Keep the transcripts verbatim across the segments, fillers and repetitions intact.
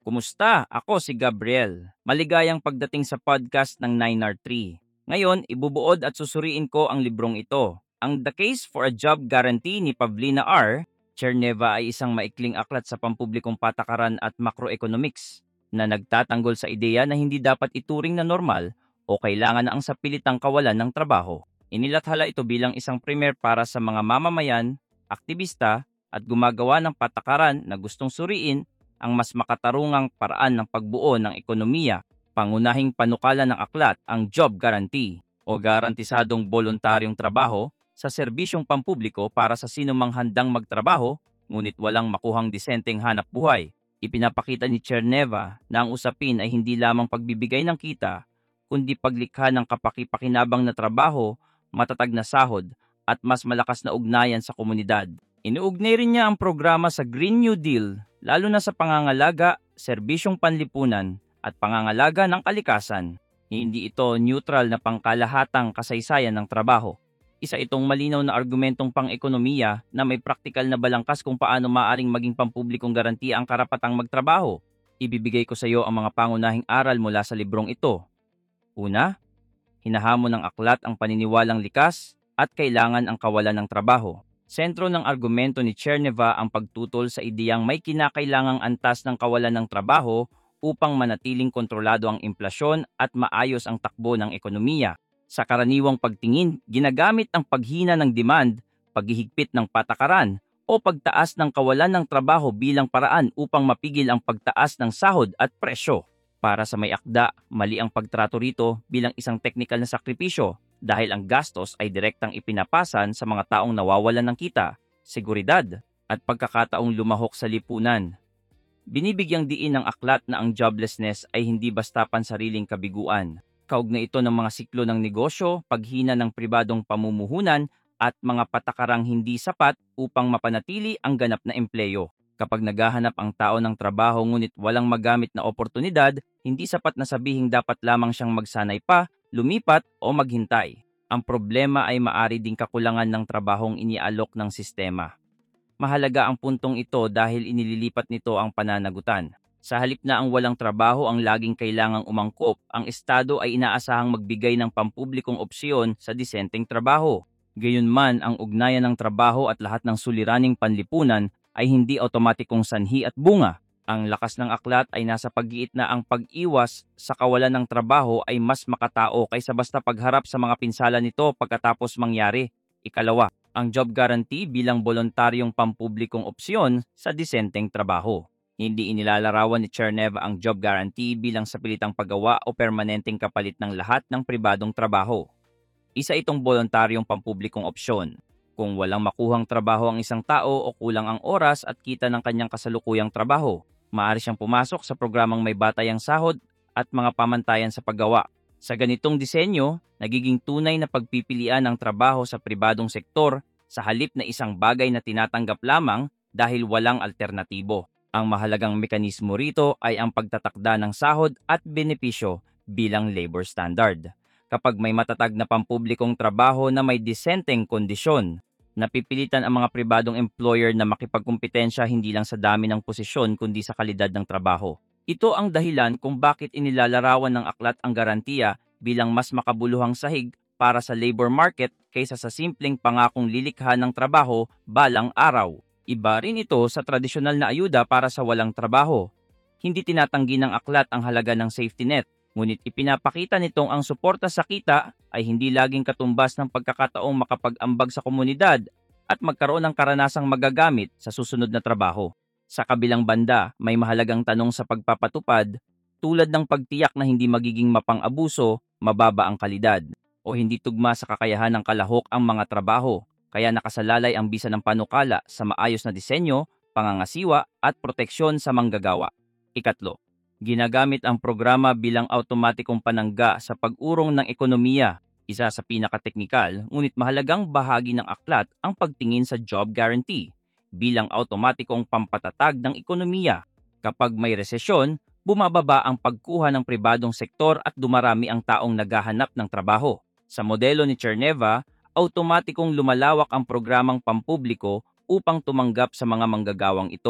Kumusta? Ako si Gabriel. Maligayang pagdating sa podcast ng nine R three. Ngayon, ibubuod at susuriin ko ang librong ito. Ang The Case for a Job Guarantee ni Pavlina R. Cherneva ay isang maikling aklat sa pampublikong patakaran at macroeconomics na nagtatanggol sa ideya na hindi dapat ituring na normal o kailangan na ang sapilitang kawalan ng trabaho. Inilathala ito bilang isang primer para sa mga mamamayan, aktivista at gumagawa ng patakaran na gustong suriin ang mas makatarungang paraan ng pagbuo ng ekonomiya. Pangunahing panukala ng aklat ang job guarantee o garantisadong voluntaryong trabaho sa serbisyong pampubliko para sa sinumang handang magtrabaho ngunit walang makuhang disenteng hanap buhay. Ipinapakita ni Cherneva na ang usapin ay hindi lamang pagbibigay ng kita, kundi paglikha ng kapakipakinabang na trabaho, matatag na sahod, at mas malakas na ugnayan sa komunidad. Inuugnay rin niya ang programa sa Green New Deal, lalo na sa pangangalaga, serbisyong panlipunan, at pangangalaga ng kalikasan. Hindi ito neutral na pangkalahatang kasaysayan ng trabaho. Isa itong malinaw na argumentong pang-ekonomiya na may praktikal na balangkas kung paano maaring maging pampublikong garantiya ang karapatang magtrabaho. Ibibigay ko sa iyo ang mga pangunahing aral mula sa librong ito. Una, hinahamon ng aklat ang paniniwalang likas at kailangan ang kawalan ng trabaho. Sentro ng argumento ni Cherneva ang pagtutol sa ideyang may kinakailangang antas ng kawalan ng trabaho upang manatiling kontrolado ang inflasyon at maayos ang takbo ng ekonomiya. Sa karaniwang pagtingin, ginagamit ang paghina ng demand, paghihigpit ng patakaran, o pagtaas ng kawalan ng trabaho bilang paraan upang mapigil ang pagtaas ng sahod at presyo. Para sa may akda, mali ang pagtrato rito bilang isang teknikal na sakripisyo dahil ang gastos ay direktang ipinapasan sa mga taong nawawalan ng kita, seguridad, at pagkakataong lumahok sa lipunan. Binibigyang diin ng aklat na ang joblessness ay hindi basta pansariling kabiguan. Kaugnay ito ng mga siklo ng negosyo, paghina ng pribadong pamumuhunan, at mga patakarang hindi sapat upang mapanatili ang ganap na empleyo. Kapag naghahanap ang tao ng trabaho ngunit walang magamit na oportunidad, hindi sapat na sabihing dapat lamang siyang magsanay pa, lumipat o maghintay. Ang problema ay maari ding kakulangan ng trabahong inialok ng sistema. Mahalaga ang puntong ito dahil inililipat nito ang pananagutan. Sa halip na ang walang trabaho ang laging kailangang umangkop, ang Estado ay inaasahang magbigay ng pampublikong opsyon sa disenteng trabaho. Gayunman, ang ugnayan ng trabaho at lahat ng suliraning panlipunan ay hindi otomatikong sanhi at bunga. Ang lakas ng aklat ay nasa paggiit na ang pag-iwas sa kawalan ng trabaho ay mas makatao kaysa basta pagharap sa mga pinsala nito pagkatapos mangyari. Ikalawa, ang job guarantee bilang voluntaryong pampublikong opsyon sa disenteng trabaho. Hindi inilalarawan ni Cherneva ang job guarantee bilang sapilitang paggawa o permanenteng kapalit ng lahat ng pribadong trabaho. Isa itong voluntaryong pampublikong opsyon. Kung walang makuhang trabaho ang isang tao o kulang ang oras at kita ng kanyang kasalukuyang trabaho, maaari siyang pumasok sa programang may batayang sahod at mga pamantayan sa paggawa. Sa ganitong disenyo, nagiging tunay na pagpipilian ng trabaho sa pribadong sektor sa halip na isang bagay na tinatanggap lamang dahil walang alternatibo. Ang mahalagang mekanismo rito ay ang pagtatakda ng sahod at benepisyo bilang labor standard. Kapag may matatag na pampublikong trabaho na may disenteng kondisyon, napipilitan ang mga pribadong employer na makipagkumpetensya hindi lang sa dami ng posisyon kundi sa kalidad ng trabaho. Ito ang dahilan kung bakit inilalarawan ng aklat ang garantiya bilang mas makabuluhang sahig para sa labor market kaysa sa simpleng pangakong lilikha ng trabaho balang araw. Iba rin ito sa tradisyonal na ayuda para sa walang trabaho. Hindi tinatanggi ng aklat ang halaga ng safety net, ngunit ipinapakita nitong ang suporta sa kita ay hindi laging katumbas ng pagkakataong makapag-ambag sa komunidad at magkaroon ng karanasang magagamit sa susunod na trabaho. Sa kabilang banda, may mahalagang tanong sa pagpapatupad tulad ng pagtiyak na hindi magiging mapang-abuso, mababa ang kalidad, o hindi tugma sa kakayahan ng kalahok ang mga trabaho. Kaya nakasalalay ang bisa ng panukala sa maayos na disenyo, pangangasiwa at proteksyon sa manggagawa. Ikatlo, ginagamit ang programa bilang automatikong panangga sa pag-urong ng ekonomiya. Isa sa pinakateknikal ngunit mahalagang bahagi ng aklat ang pagtingin sa job guarantee bilang automatikong pampatatag ng ekonomiya. Kapag may resesyon, bumababa ang pagkuha ng pribadong sektor at dumarami ang taong naghahanap ng trabaho. Sa modelo ni Cherneva, automatikong lumalawak ang programang pampubliko upang tumanggap sa mga manggagawang ito.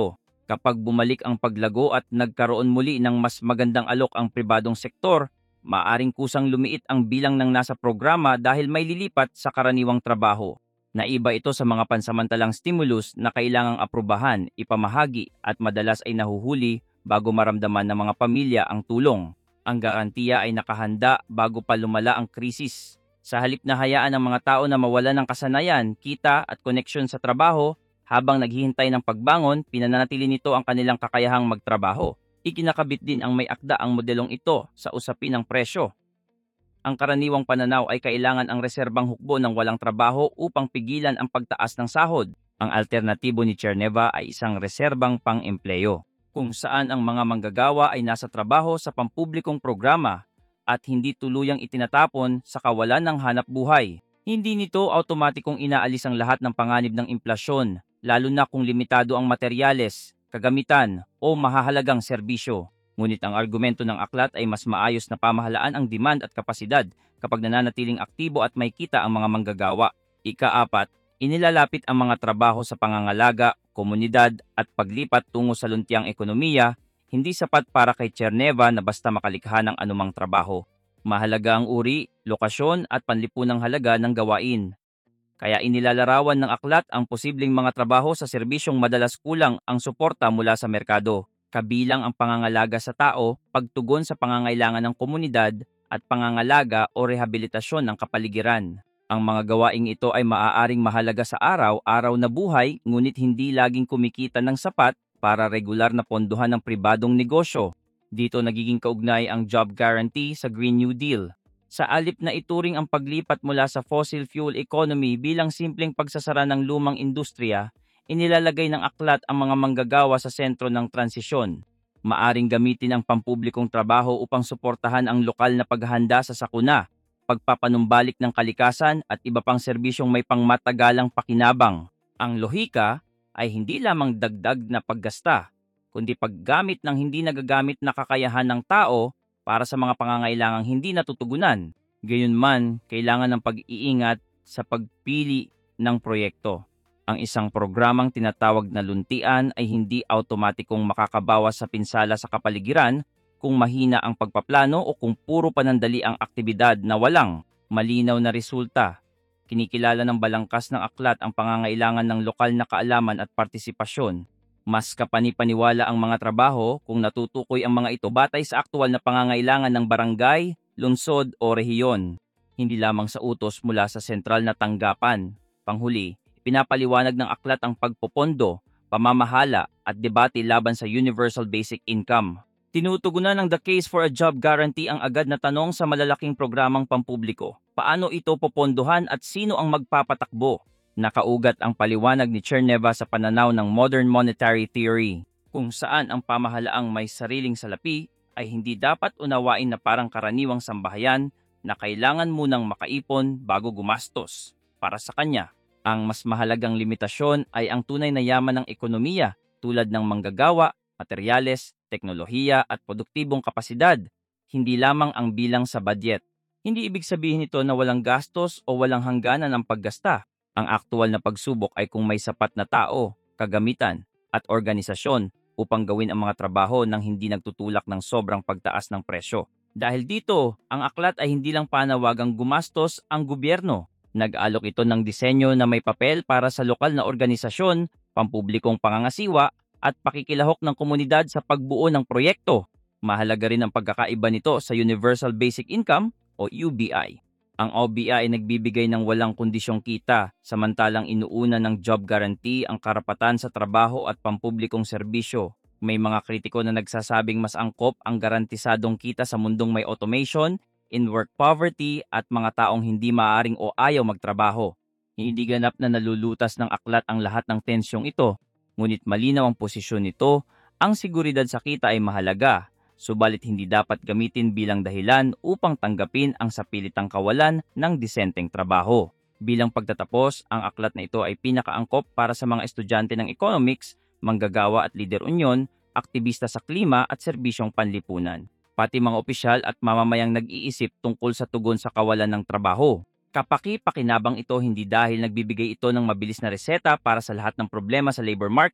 Kapag bumalik ang paglago at nagkaroon muli ng mas magandang alok ang pribadong sektor, maaring kusang lumiit ang bilang ng nasa programa dahil may lilipat sa karaniwang trabaho. Naiba ito sa mga pansamantalang stimulus na kailangang aprubahan, ipamahagi at madalas ay nahuhuli bago maramdaman ng mga pamilya ang tulong. Ang garantiya ay nakahanda bago pa lumala ang krisis. Sa halip na hayaan ng mga tao na mawala ng kasanayan, kita at koneksyon sa trabaho, habang naghihintay ng pagbangon, pinananatili nito ang kanilang kakayahang magtrabaho. Ikinakabit din ang may akda ang modelong ito sa usapin ng presyo. Ang karaniwang pananaw ay kailangan ang reserbang hukbo ng walang trabaho upang pigilan ang pagtaas ng sahod. Ang alternatibo ni Cherneva ay isang reserbang pang-empleyo, kung saan ang mga manggagawa ay nasa trabaho sa pampublikong programa at hindi tuluyang itinatapon sa kawalan ng hanap buhay. Hindi nito automatikong inaalis ang lahat ng panganib ng implasyon, lalo na kung limitado ang materyales, kagamitan o mahahalagang serbisyo. Ngunit ang argumento ng aklat ay mas maayos na pamahalaan ang demand at kapasidad kapag nananatiling aktibo at may kita ang mga manggagawa. Ikaapat, inilalapit ang mga trabaho sa pangangalaga, komunidad at paglipat tungo sa luntiang ekonomiya, hindi sapat para kay Cherneva na basta makalikha ng anumang trabaho. Mahalaga ang uri, lokasyon at panlipunang halaga ng gawain. Kaya inilalarawan ng aklat ang posibleng mga trabaho sa serbisyong madalas kulang ang suporta mula sa merkado, kabilang ang pangangalaga sa tao, pagtugon sa pangangailangan ng komunidad, at pangangalaga o rehabilitasyon ng kapaligiran. Ang mga gawaing ito ay maaaring mahalaga sa araw-araw na buhay, ngunit hindi laging kumikita ng sapat para regular na pondohan ng pribadong negosyo. Dito nagiging kaugnay ang job guarantee sa Green New Deal. Sa alip na ituring ang paglipat mula sa fossil fuel economy bilang simpleng pagsasara ng lumang industriya, inilalagay ng aklat ang mga manggagawa sa sentro ng transisyon. Maaring gamitin ang pampublikong trabaho upang suportahan ang lokal na paghahanda sa sakuna, pagpapanumbalik ng kalikasan at iba pang serbisyong may pangmatagalang pakinabang. Ang lohika ay hindi lamang dagdag na paggasta, kundi paggamit ng hindi nagagamit na kakayahan ng tao para sa mga pangangailangang hindi natutugunan. Gayunman, kailangan ng pag-iingat sa pagpili ng proyekto. Ang isang programang tinatawag na luntian ay hindi automatikong makakabawas sa pinsala sa kapaligiran kung mahina ang pagpaplano o kung puro panandali ang aktibidad na walang malinaw na resulta. Kinikilala ng balangkas ng aklat ang pangangailangan ng lokal na kaalaman at partisipasyon. Mas kapani-paniwala ang mga trabaho kung natutukoy ang mga ito batay sa aktual na pangangailangan ng barangay, lungsod o rehiyon, hindi lamang sa utos mula sa sentral na tanggapan. Panghuli, pinapaliwanag ng aklat ang pagpopondo, pamamahala at debate laban sa Universal Basic Income. Tinutugunan ng The Case for a Job Guarantee ang agad na tanong sa malalaking programang pampubliko. Paano ito popondohan at sino ang magpapatakbo? Nakaugat ang paliwanag ni Cherneva sa pananaw ng modern monetary theory, kung saan ang pamahalaang may sariling salapi ay hindi dapat unawain na parang karaniwang sambahayan na kailangan munang makaipon bago gumastos. Para sa kanya, ang mas mahalagang limitasyon ay ang tunay na yaman ng ekonomiya tulad ng manggagawa, materyales, teknolohiya at produktibong kapasidad, hindi lamang ang bilang sa budget. Hindi ibig sabihin nito na walang gastos o walang hangganan ang paggasta. Ang aktual na pagsubok ay kung may sapat na tao, kagamitan, at organisasyon upang gawin ang mga trabaho nang hindi nagtutulak ng sobrang pagtaas ng presyo. Dahil dito, ang aklat ay hindi lang panawagang gumastos ang gobyerno. Nag-alok ito ng disenyo na may papel para sa lokal na organisasyon, pampublikong pangangasiwa, at pakikilahok ng komunidad sa pagbuo ng proyekto. Mahalaga rin ang pagkakaiba nito sa Universal Basic Income o U B I. Ang O B I ay nagbibigay ng walang kondisyong kita, samantalang inuuna ng job guarantee ang karapatan sa trabaho at pampublikong serbisyo. May mga kritiko na nagsasabing mas angkop ang garantisadong kita sa mundong may automation, in-work poverty at mga taong hindi maaaring o ayaw magtrabaho. Hindi ganap na nalulutas ng aklat ang lahat ng tensyong ito, ngunit malinaw ang posisyon nito, ang seguridad sa kita ay mahalaga. Subalit hindi dapat gamitin bilang dahilan upang tanggapin ang sapilitang kawalan ng disenteng trabaho. Bilang pagtatapos, ang aklat na ito ay pinakaangkop para sa mga estudyante ng economics, manggagawa at leader union, aktivista sa klima at serbisyong panlipunan, pati mga opisyal at mamamayang nag-iisip tungkol sa tugon sa kawalan ng trabaho. Kapaki-pakinabang ito hindi dahil nagbibigay ito ng mabilis na reseta para sa lahat ng problema sa labor market,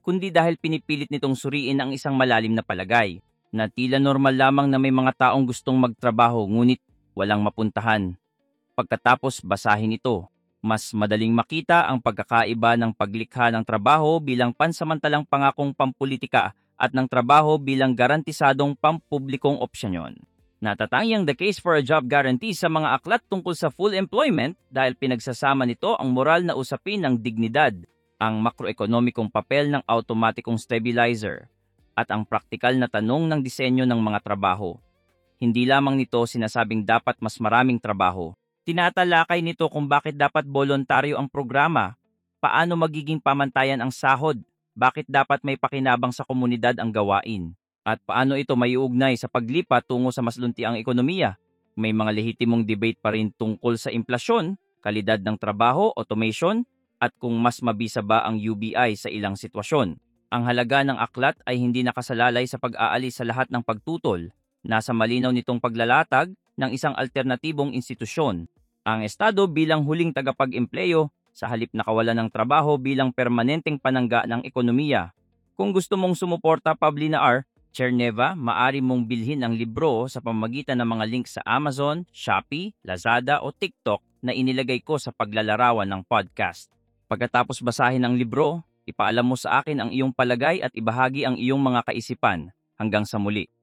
kundi dahil pinipilit nitong suriin ang isang malalim na palagay, na tila normal lamang na may mga taong gustong magtrabaho ngunit walang mapuntahan. Pagkatapos basahin ito, mas madaling makita ang pagkakaiba ng paglikha ng trabaho bilang pansamantalang pangakong pampulitika at ng trabaho bilang garantisadong pampublikong opsyon. Natatangi ang The Case for a Job Guarantee sa mga aklat tungkol sa full employment dahil pinagsasama nito ang moral na usapin ng dignidad, ang makroekonomikong papel ng automatikong stabilizer, at ang praktikal na tanong ng disenyo ng mga trabaho. Hindi lamang nito sinasabing dapat mas maraming trabaho. Tinatalakay nito kung bakit dapat voluntaryo ang programa, paano magiging pamantayan ang sahod, bakit dapat may pakinabang sa komunidad ang gawain, at paano ito maiugnay sa paglipat tungo sa mas luntiang ekonomiya. May mga lehitimong debate pa rin tungkol sa inflasyon, kalidad ng trabaho, automation, at kung mas mabisa ba ang U B I sa ilang sitwasyon. Ang halaga ng aklat ay hindi nakasalalay sa pag-aalis sa lahat ng pagtutol. Nasa malinaw nitong paglalatag ng isang alternatibong institusyon, ang Estado bilang huling tagapag-empleyo sa halip na kawalan ng trabaho bilang permanenteng panangga ng ekonomiya. Kung gusto mong sumuporta, Pablina R. Cherneva, maaari mong bilhin ang libro sa pamamagitan ng mga link sa Amazon, Shopee, Lazada o TikTok na inilagay ko sa paglalarawan ng podcast. Pagkatapos basahin ang libro, ipaalam mo sa akin ang iyong palagay at ibahagi ang iyong mga kaisipan. Hanggang sa muli.